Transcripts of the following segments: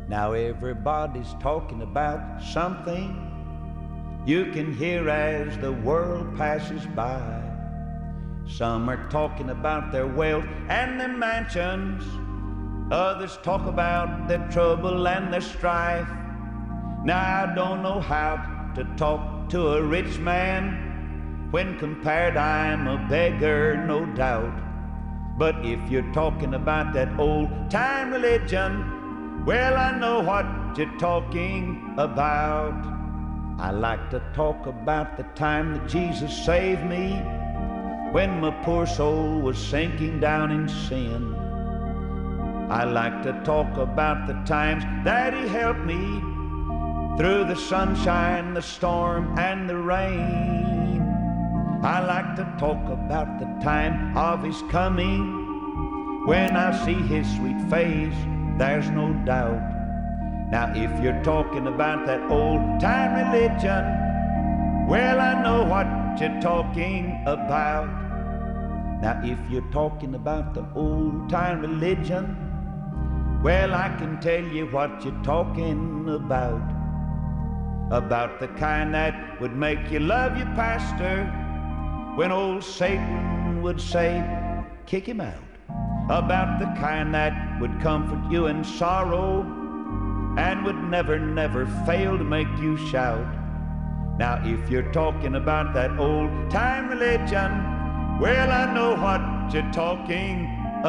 Now everybody's talking about something you can hear as the world passes by. Some are talking about their wealth and their mansions. Others talk about their trouble and their strife. Now I don't know how to talk to a rich man. When compared, I'm a beggar, no doubt. But if you're talking about that old-time religion, well, I know what you're talking about. I like to talk about the time that Jesus saved me, when my poor soul was sinking down in sin. I like to talk about the times that He helped me through the sunshine, the storm, and the rain. I like to talk about the time of His coming. When I see His sweet face, there's no doubt. Now if you're talking about that old-time religion, well, I know what you're talking about. Now if you're talking about the old-time religion, well, I can tell you what you're talking about. About the kind that would make you love your pastor, when old Satan would say, kick him out. About the kind that would comfort you in sorrow, and would never, never fail to make you shout. Now if you're talking about that old-time religion, well, I know what you're talking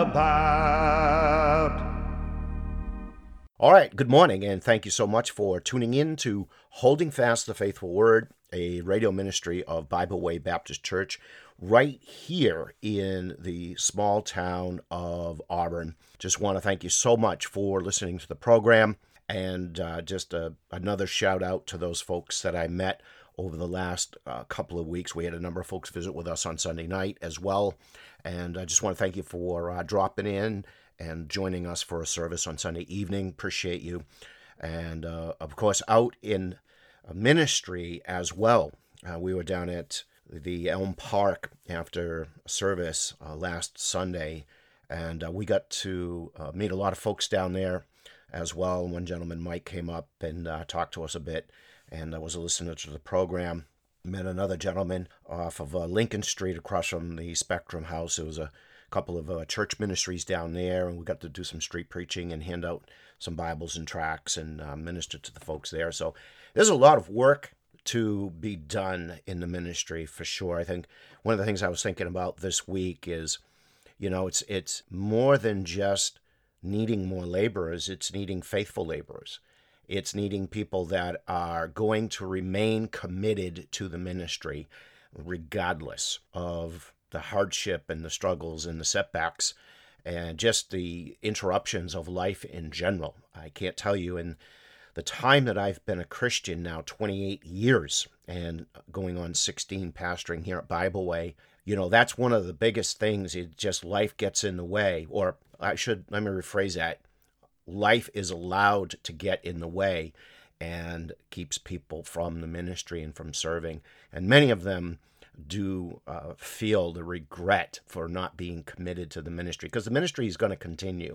about. All right, good morning, and thank you so much for tuning in to Holding Fast the Faithful Word, a radio ministry of Bible Way Baptist Church, right here in the small town of Auburn. Just want to thank you so much for listening to the program, and just another shout out to those folks that I met over the last couple of weeks. We had a number of folks visit with us on Sunday night as well, and I just want to thank you for dropping in and joining us for a service on Sunday evening. Appreciate you. And of course, out in ministry as well. We were down at the Elm Park after service last Sunday, and we got to meet a lot of folks down there as well. One gentleman, Mike, came up and talked to us a bit, and I was a listener to the program. Met another gentleman off of Lincoln Street across from the Spectrum House. It was a couple of church ministries down there, and we got to do some street preaching and hand out some Bibles and tracts and minister to the folks there. So there's a lot of work to be done in the ministry for sure. I think one of the things I was thinking about this week is, it's more than just needing more laborers. It's needing faithful laborers. It's needing people that are going to remain committed to the ministry regardless of the hardship and the struggles and the setbacks and just the interruptions of life in general. I can't tell you, in the time that I've been a Christian now, 28 years, and going on 16 pastoring here at Bible Way, that's one of the biggest things. It just, life gets in the way, or let me rephrase that. Life is allowed to get in the way and keeps people from the ministry and from serving. And many of them do feel the regret for not being committed to the ministry, because the ministry is going to continue,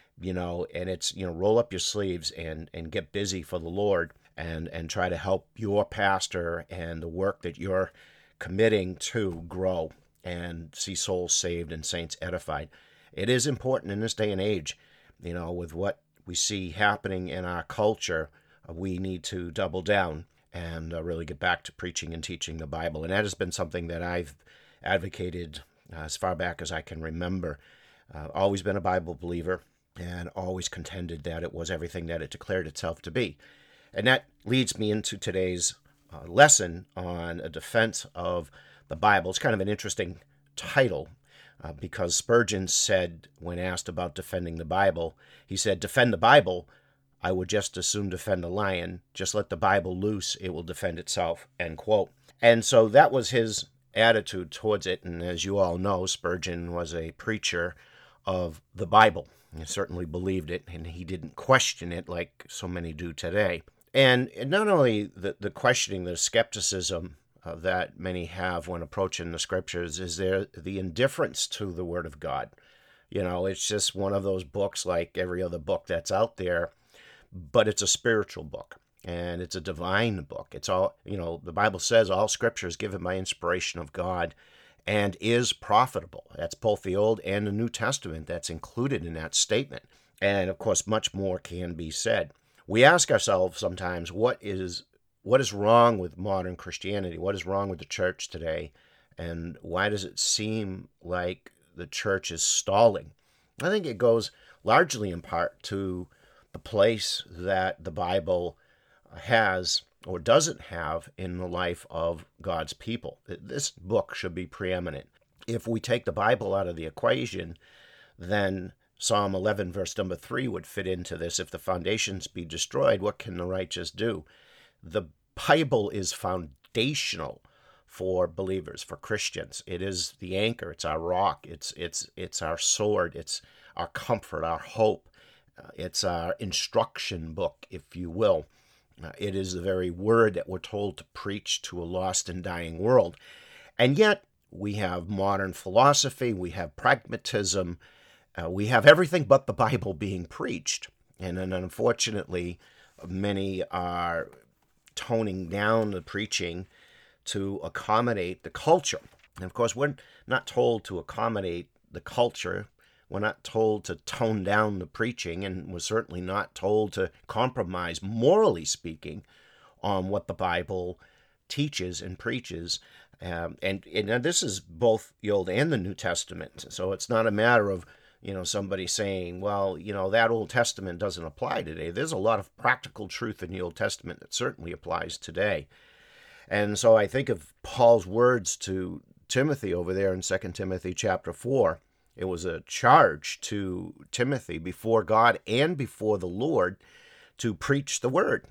and it's, roll up your sleeves and get busy for the Lord and try to help your pastor and the work that you're committing to grow and see souls saved and saints edified. It is important in this day and age, with what we see happening in our culture. We need to double down and really get back to preaching and teaching the Bible. And that has been something that I've advocated as far back as I can remember. Always been a Bible believer and always contended that it was everything that it declared itself to be. And that leads me into today's lesson on a defense of the Bible. It's kind of an interesting title because Spurgeon said, when asked about defending the Bible, he said, "Defend the Bible, I would just as soon defend a lion. Just let the Bible loose, it will defend itself," end quote. And so that was his attitude towards it. And as you all know, Spurgeon was a preacher of the Bible. He certainly believed it, and he didn't question it like so many do today. And not only the questioning, the skepticism that many have when approaching the scriptures, is there the indifference to the Word of God. It's just one of those books like every other book that's out there. but it's a spiritual book. And it's a divine book. It's all, the Bible says all scripture is given by inspiration of God and is profitable. That's both the Old and the New Testament. That's included in that statement. And of course, much more can be said. We ask ourselves sometimes, what is wrong with modern Christianity? What is wrong with the church today? And why does it seem like the church is stalling? I think it goes largely in part to the place that the Bible has or doesn't have in the life of God's people. This book should be preeminent. If we take the Bible out of the equation, then Psalm 11, verse number 3 would fit into this. If the foundations be destroyed, what can the righteous do? The Bible is foundational for believers, for Christians. It is the anchor. It's our rock. It's our sword. It's our comfort, our hope. It's our instruction book, if you will. It is the very word that we're told to preach to a lost and dying world. And yet, we have modern philosophy, we have pragmatism, we have everything but the Bible being preached. And then, unfortunately, many are toning down the preaching to accommodate the culture. And of course, we're not told to accommodate the culture. We're not told to tone down the preaching, and we're certainly not told to compromise, morally speaking, on what the Bible teaches and preaches. And this is both the Old and the New Testament. So it's not a matter of, somebody saying, well, that Old Testament doesn't apply today. There's a lot of practical truth in the Old Testament that certainly applies today. And so I think of Paul's words to Timothy over there in 2 Timothy chapter 4. It was a charge to Timothy before God and before the Lord to preach the word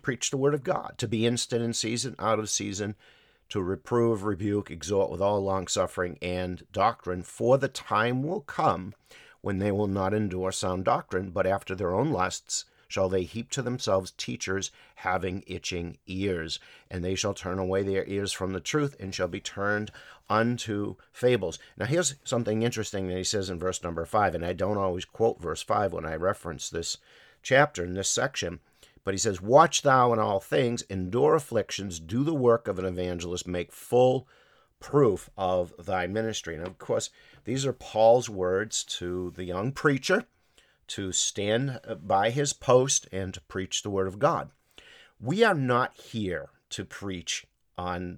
of God, to be instant in season, out of season, to reprove, rebuke, exhort with all longsuffering and doctrine, for the time will come when they will not endure sound doctrine, but after their own lusts shall they heap to themselves teachers having itching ears, and they shall turn away their ears from the truth and shall be turned unto fables. Now here's something interesting that he says in verse number 5, and I don't always quote verse 5 when I reference this chapter in this section, but he says, watch thou in all things, endure afflictions, do the work of an evangelist, make full proof of thy ministry. And of course, these are Paul's words to the young preacher, to stand by his post and to preach the word of God. We are not here to preach on,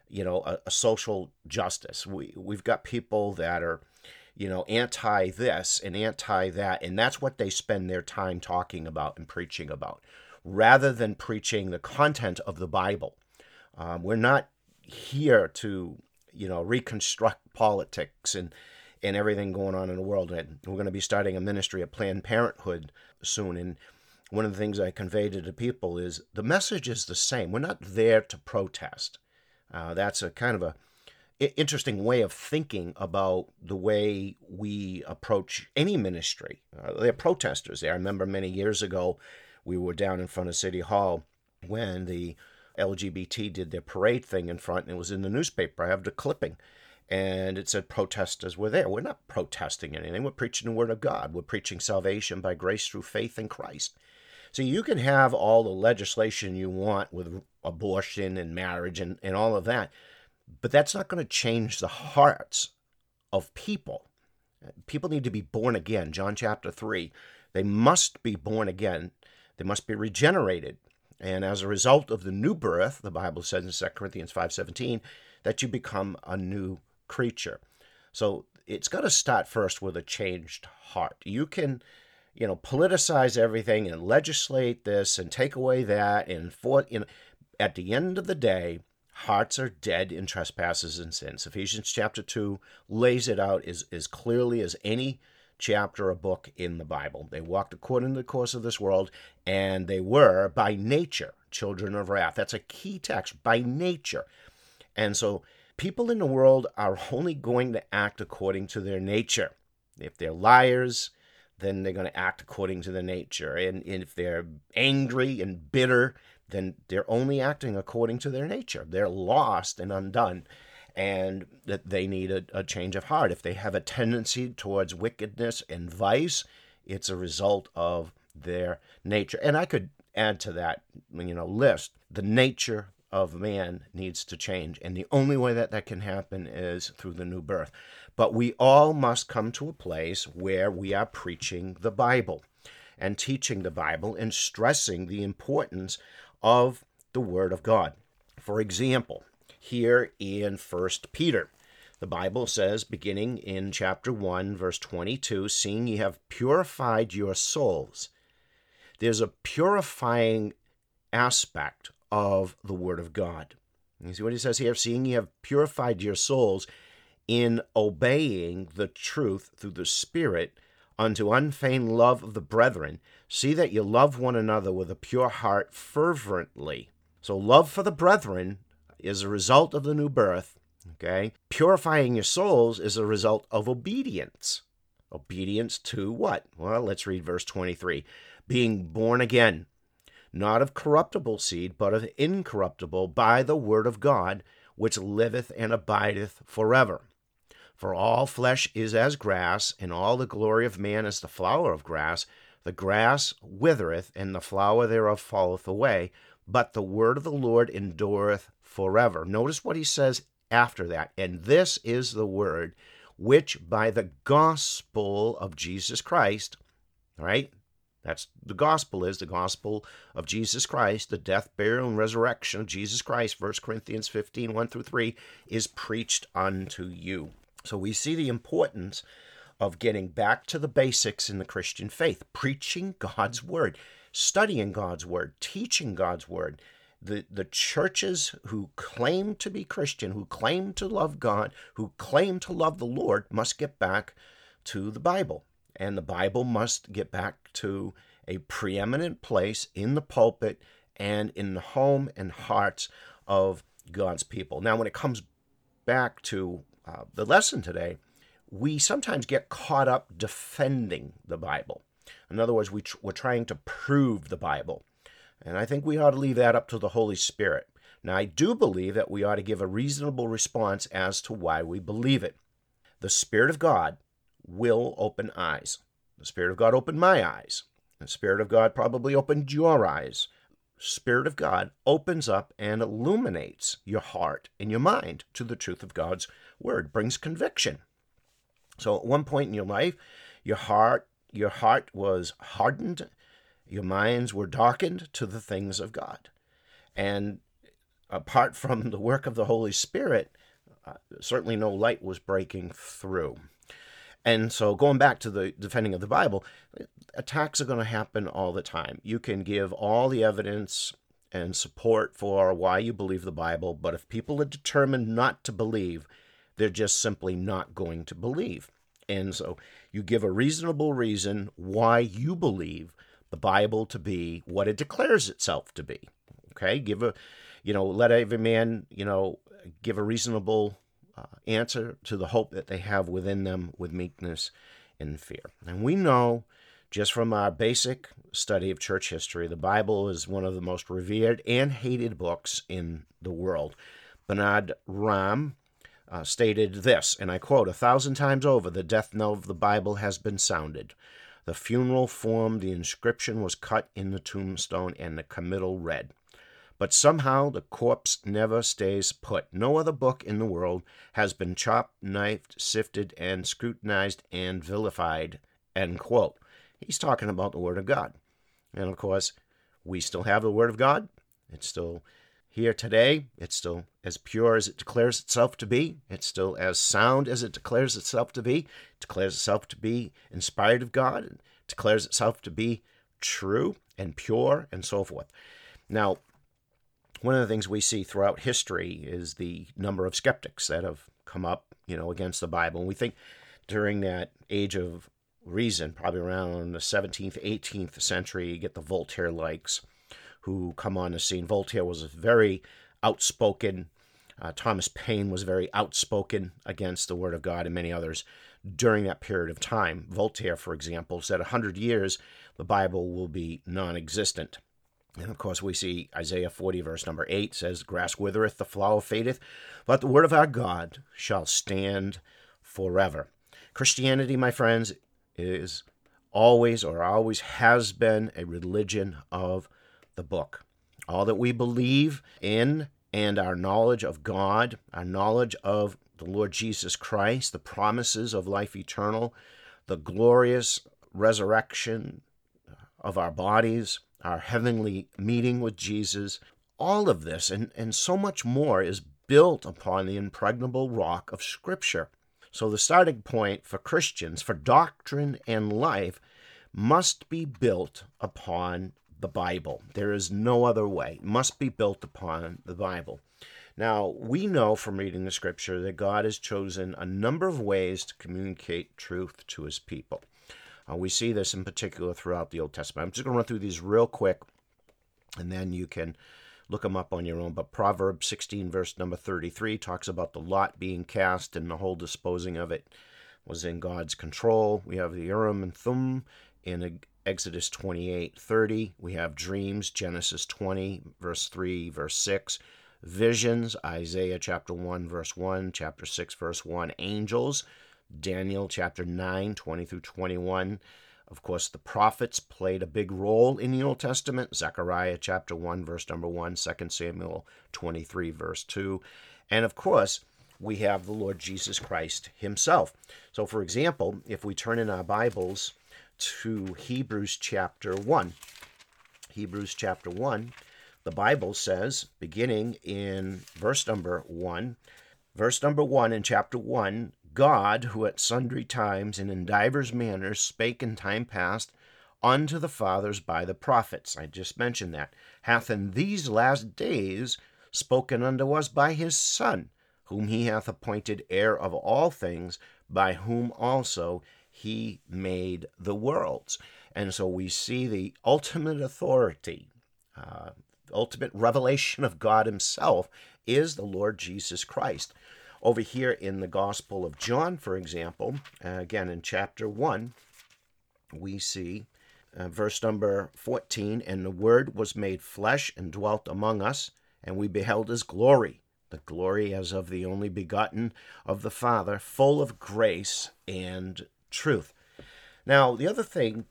a social justice. We've got people that are, anti this and anti that, and that's what they spend their time talking about and preaching about, rather than preaching the content of the Bible. We're not here to, reconstruct politics and everything going on in the world. And we're going to be starting a ministry of Planned Parenthood soon. And one of the things I convey to the people is the message is the same. We're not there to protest. That's a kind of a interesting way of thinking about the way we approach any ministry. They're protesters there. I remember many years ago, we were down in front of City Hall when the LGBT did their parade thing in front, and it was in the newspaper. I have the clipping. And it said protesters were there. We're not protesting anything. We're preaching the word of God. We're preaching salvation by grace through faith in Christ. So you can have all the legislation you want with abortion and marriage and all of that, but that's not going to change the hearts of people. People need to be born again. John chapter 3. They must be born again. They must be regenerated. And as a result of the new birth, the Bible says in 2 Corinthians 5:17, that you become a new creature. So it's got to start first with a changed heart. You can, politicize everything and legislate this and take away that. And at the end of the day, hearts are dead in trespasses and sins. Ephesians chapter 2 lays it out as clearly as any chapter or book in the Bible. They walked according to the course of this world, and they were, by nature, children of wrath. That's a key text, by nature. And so people in the world are only going to act according to their nature. If they're liars, then they're going to act according to their nature. And if they're angry and bitter, then they're only acting according to their nature. They're lost and undone, and that they need a change of heart. If they have a tendency towards wickedness and vice, it's a result of their nature. And I could add to that, list. The nature of man needs to change. And the only way that that can happen is through the new birth. But we all must come to a place where we are preaching the Bible and teaching the Bible and stressing the importance of the Word of God. For example, here in 1 Peter, the Bible says, beginning in chapter 1, verse 22, seeing ye have purified your souls. There's a purifying aspect of the Word of God. You see what he says here? Seeing ye have purified your souls in obeying the truth through the Spirit unto unfeigned love of the brethren, see that you love one another with a pure heart fervently. So love for the brethren is a result of the new birth, okay? Purifying your souls is a result of obedience. Obedience to what? Well, let's read verse 23. Being born again, not of corruptible seed, but of incorruptible, by the word of God, which liveth and abideth forever. For all flesh is as grass, and all the glory of man as the flower of grass. The grass withereth, and the flower thereof falleth away, but the word of the Lord endureth forever. Notice what he says after that. And this is the word which by the gospel of Jesus Christ, all right? That's the gospel of Jesus Christ, the death, burial, and resurrection of Jesus Christ, 1 Corinthians 15, 1 through 3, is preached unto you. So we see the importance of getting back to the basics in the Christian faith, preaching God's word, studying God's word, teaching God's word. The churches who claim to be Christian, who claim to love God, who claim to love the Lord, must get back to the Bible. And the Bible must get back to a preeminent place in the pulpit and in the home and hearts of God's people. Now, when it comes back to the lesson today, we sometimes get caught up defending the Bible. In other words, we're trying to prove the Bible. And I think we ought to leave that up to the Holy Spirit. Now, I do believe that we ought to give a reasonable response as to why we believe it. The Spirit of God will open eyes. The Spirit of God opened my eyes. The Spirit of God probably opened your eyes. Spirit of God opens up and illuminates your heart and your mind to the truth of God's word, brings conviction. So at one point in your life, your heart was hardened, your minds were darkened to the things of God. And apart from the work of the Holy Spirit, certainly no light was breaking through. And so going back to the defending of the Bible, attacks are going to happen all the time. You can give all the evidence and support for why you believe the Bible, but if people are determined not to believe, they're just simply not going to believe. And so you give a reasonable reason why you believe the Bible to be what it declares itself to be. Okay? Let every man, give a reasonable answer to the hope that they have within them with meekness and fear. And we know just from our basic study of church history, the Bible is one of the most revered and hated books in the world. Bernard Ramm stated this, and I quote, 1,000 times over, the death knell of the Bible has been sounded. The funeral form, the inscription was cut in the tombstone, and the committal read. But somehow the corpse never stays put. No other book in the world has been chopped, knifed, sifted, and scrutinized and vilified, end quote. He's talking about the Word of God. And of course, we still have the Word of God. It's still here today. It's still as pure as it declares itself to be. It's still as sound as it declares itself to be. It declares itself to be inspired of God. It declares itself to be true and pure and so forth. Now, one of the things we see throughout history is the number of skeptics that have come up, against the Bible. And we think during that age of reason, probably around the 17th, 18th century, you get the Voltaire-likes who come on the scene. Voltaire was very outspoken. Thomas Paine was very outspoken against the Word of God, and many others during that period of time. Voltaire, for example, said 100 years the Bible will be non-existent. And of course, we see Isaiah 40, verse number 8 says, grass withereth, the flower fadeth, but the word of our God shall stand forever. Christianity, my friends, is always has been a religion of the book. All that we believe in and our knowledge of God, our knowledge of the Lord Jesus Christ, the promises of life eternal, the glorious resurrection of our bodies, our heavenly meeting with Jesus, all of this and so much more is built upon the impregnable rock of Scripture. So the starting point for Christians, for doctrine and life, must be built upon the Bible. There is no other way. It must be built upon the Bible. Now, we know from reading the Scripture that God has chosen a number of ways to communicate truth to his people. We see this in particular throughout the Old Testament. I'm just going to run through these real quick, and then you can look them up on your own. But Proverbs 16, verse number 33, talks about the lot being cast, and the whole disposing of it was in God's control. We have the Urim and Thummim in Exodus 28:30. We have dreams, Genesis 20, verse 3, verse 6. Visions, Isaiah chapter 1, verse 1, chapter 6, verse 1. Angels, Daniel chapter 9, 20 through 21. Of course, the prophets played a big role in the Old Testament. Zechariah chapter 1, verse number 1, 2 Samuel 23, verse 2. And of course, we have the Lord Jesus Christ himself. So, for example, if we turn in our Bibles to Hebrews chapter 1, Hebrews chapter 1, the Bible says, beginning in verse number 1 in chapter 1, God, who at sundry times and in divers manners spake in time past unto the fathers by the prophets, I just mentioned that, hath in these last days spoken unto us by his Son, whom he hath appointed heir of all things, by whom also he made the worlds. And so we see the ultimate authority, ultimate revelation of God himself is the Lord Jesus Christ. Over here in the Gospel of John, for example, again in chapter 1, we see verse number 14, and the Word was made flesh and dwelt among us, and we beheld his glory, the glory as of the only begotten of the Father, full of grace and truth. Now, the other thing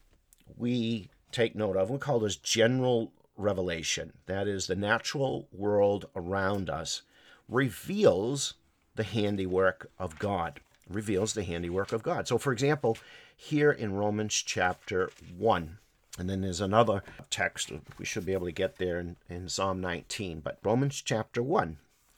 we take note of, we call this general revelation. That is, the natural world around us reveals the handiwork of God. Reveals the handiwork of God. So, for example, here in Romans chapter 1, and then there's another text, we should be able to get there in Psalm 19, but Romans chapter 1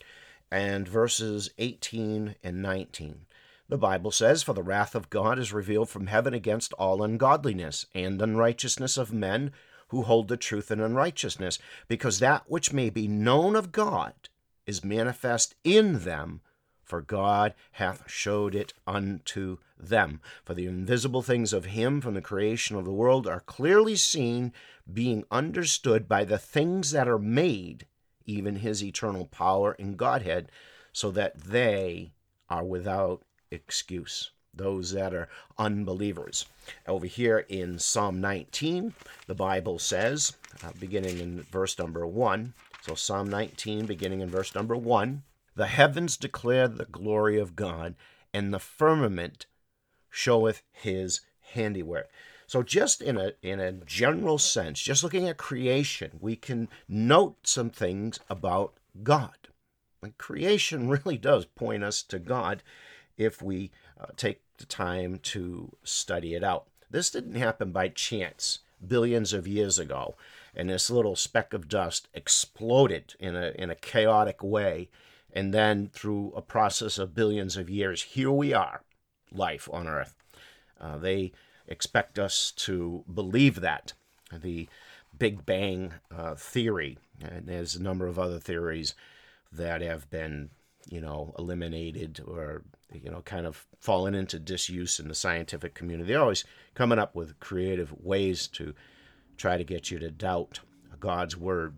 and verses 18 and 19. The Bible says, for the wrath of God is revealed from heaven against all ungodliness and unrighteousness of men who hold the truth in unrighteousness, because that which may be known of God is manifest in them, for God hath showed it unto them. For the invisible things of him from the creation of the world are clearly seen, being understood by the things that are made, even his eternal power and Godhead, so that they are without excuse, those that are unbelievers. Over here in Psalm 19, the Bible says, beginning in verse number 1, so Psalm 19, beginning in verse number 1, the heavens declare the glory of God, and the firmament showeth his handiwork. So just in a general sense, just looking at creation, we can note some things about God. And creation really does point us to God if we take the time to study it out. This didn't happen by chance billions of years ago, and this little speck of dust exploded in a chaotic way. And then through a process of billions of years, here we are, life on Earth. They expect us to believe that. The Big Bang theory, and there's a number of other theories that have been, eliminated or, kind of fallen into disuse in the scientific community. They're always coming up with creative ways to try to get you to doubt God's word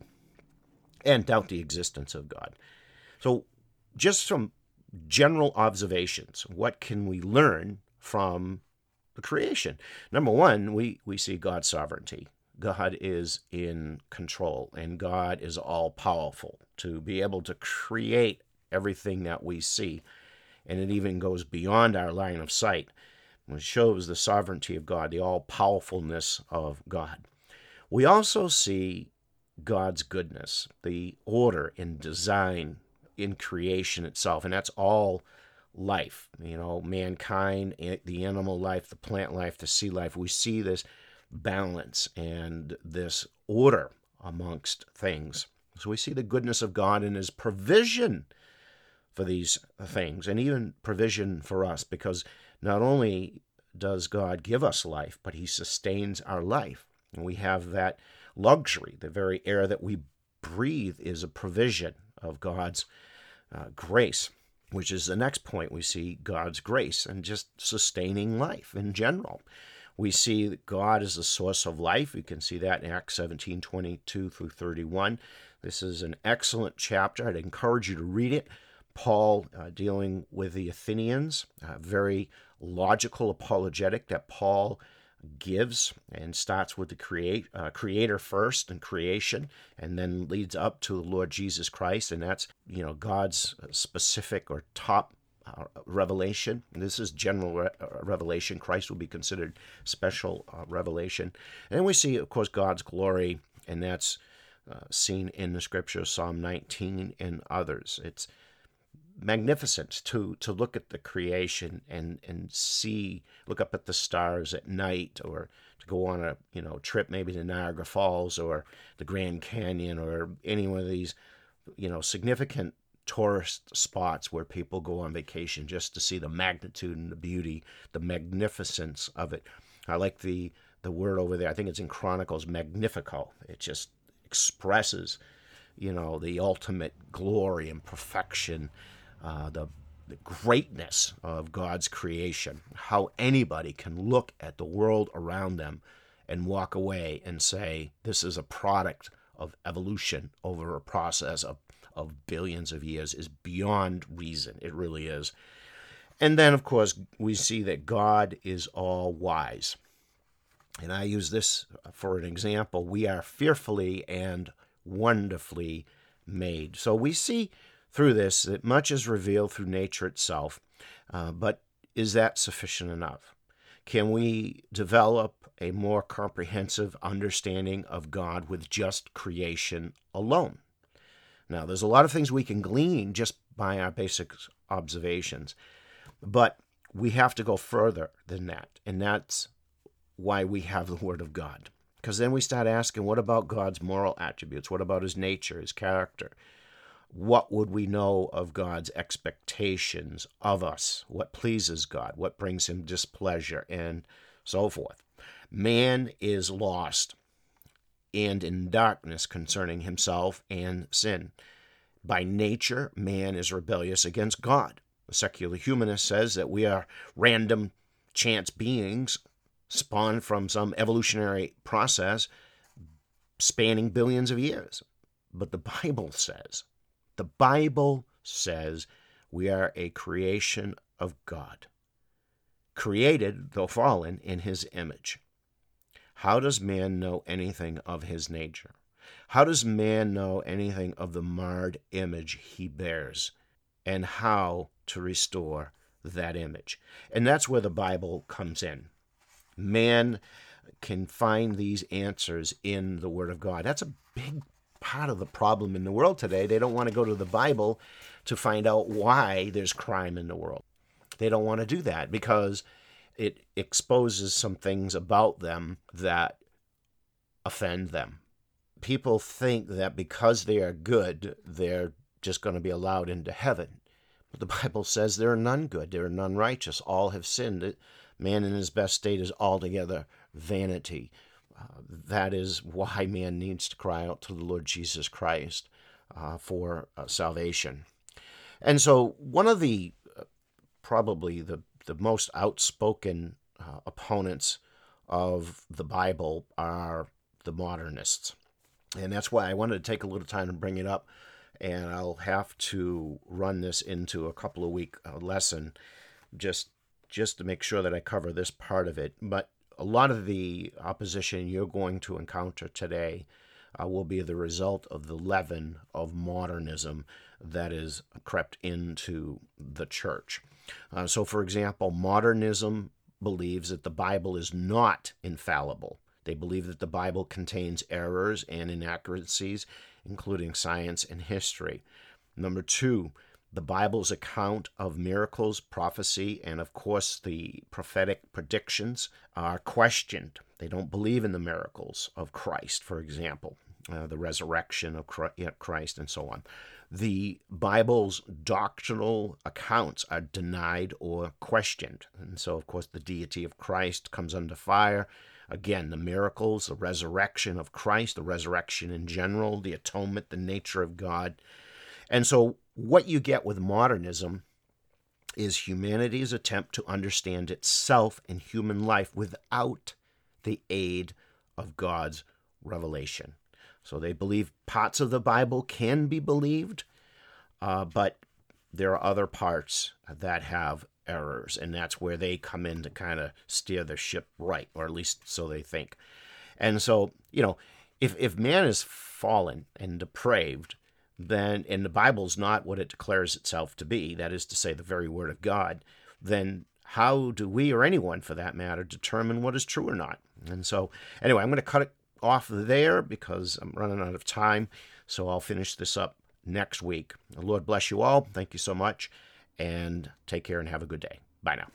and doubt the existence of God. So just some general observations, what can we learn from the creation? Number one, we see God's sovereignty. God is in control, and God is all-powerful to be able to create everything that we see, and it even goes beyond our line of sight. It shows the sovereignty of God, the all-powerfulness of God. We also see God's goodness, the order and design in creation itself, and that's all life, mankind, the animal life, the plant life, the sea life. We see this balance and this order amongst things. So we see the goodness of God in his provision for these things, and even provision for us, because not only does God give us life, but he sustains our life. And we have that luxury. The very air that we breathe is a provision of God's grace, which is the next point. We see God's grace and just sustaining life in general. We see that God is the source of life. You can see that in Acts 17:22 through 31. This is an excellent chapter. I'd encourage you to read it. Paul dealing with the Athenians, very logical apologetic that Paul gives, and starts with the creator first and creation, and then leads up to the Lord Jesus Christ, and that's God's specific or top revelation. This is general revelation. Christ will be considered special revelation. And then we see, of course, God's glory, and that's seen in the scripture, Psalm 19 and others. It's magnificent to look at the creation and look up at the stars at night, or to go on a trip maybe to Niagara Falls or the Grand Canyon or any one of these significant tourist spots where people go on vacation just to see the magnitude and the beauty, the magnificence of it. I like the word over there. I think it's in Chronicles, magnifico. It just expresses the ultimate glory and perfection, the greatness of God's creation, how anybody can look at the world around them and walk away and say, this is a product of evolution over a process of billions of years, is beyond reason. It really is. And then, of course, we see that God is all wise. And I use this for an example. We are fearfully and wonderfully made. So we see through this that much is revealed through nature itself, but is that sufficient enough? Can we develop a more comprehensive understanding of God with just creation alone? Now, there's a lot of things we can glean just by our basic observations, but we have to go further than that, and that's why we have the Word of God. Because then we start asking, what about God's moral attributes? What about his nature, his character? What would we know of God's expectations of us? What pleases God? What brings him displeasure? And so forth. Man is lost and in darkness concerning himself and sin. By nature, man is rebellious against God. The secular humanist says that we are random chance beings spawned from some evolutionary process spanning billions of years. But the Bible says we are a creation of God, created, though fallen, in his image. How does man know anything of his nature? How does man know anything of the marred image he bears, and how to restore that image? And that's where the Bible comes in. Man can find these answers in the Word of God. That's a big part of the problem in the world today. They don't want to go to the Bible to find out why there's crime in the world. They don't want to do that because it exposes some things about them that offend them. People think that because they are good, they're just going to be allowed into heaven. But the Bible says there are none good, there are none righteous. All have sinned. Man in his best state is altogether vanity. That is why man needs to cry out to the Lord Jesus Christ for salvation. And so one of the probably the most outspoken opponents of the Bible are the modernists. And that's why I wanted to take a little time to bring it up. And I'll have to run this into a couple of week lesson just to make sure that I cover this part of it. But a lot of the opposition you're going to encounter today will be the result of the leaven of modernism that is crept into the church. So, for example, modernism believes that the Bible is not infallible. They believe that the Bible contains errors and inaccuracies, including science and history. Number two, the Bible's account of miracles, prophecy, and of course the prophetic predictions are questioned. They don't believe in the miracles of Christ, for example, the resurrection of Christ and so on. The Bible's doctrinal accounts are denied or questioned. And so, of course, the deity of Christ comes under fire. Again, the miracles, the resurrection of Christ, the resurrection in general, the atonement, the nature of God. And so what you get with modernism is humanity's attempt to understand itself and human life without the aid of God's revelation. So they believe parts of the Bible can be believed, but there are other parts that have errors, and that's where they come in to kind of steer the ship right, or at least so they think. And so, if man is fallen and depraved, then, and the Bible's not what it declares itself to be, that is to say, the very Word of God, then how do we, or anyone for that matter, determine what is true or not? And so, anyway, I'm going to cut it off there because I'm running out of time, so I'll finish this up next week. The Lord bless you all. Thank you so much, and take care and have a good day. Bye now.